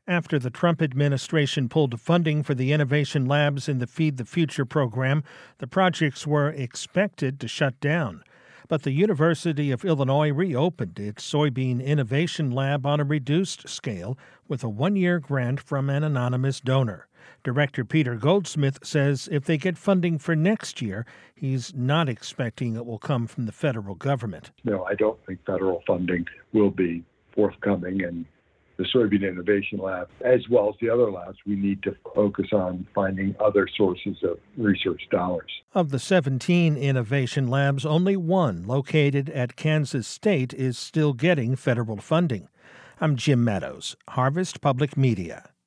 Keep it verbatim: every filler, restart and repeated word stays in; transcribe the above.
After the Trump administration pulled funding for the innovation labs in the Feed the Future program, the projects were expected to shut down. But the University of Illinois reopened its soybean innovation lab on a reduced scale with a one-year grant from an anonymous donor. Director Peter Goldsmith says if they get funding for next year, he's not expecting it will come from the federal government. No, I don't think federal funding will be forthcoming, and the Soybean Innovation Lab, as well as the other labs, we need to focus on finding other sources of research dollars. Of the seventeen innovation labs, only one, located at Kansas State, is still getting federal funding. I'm Jim Meadows, Harvest Public Media.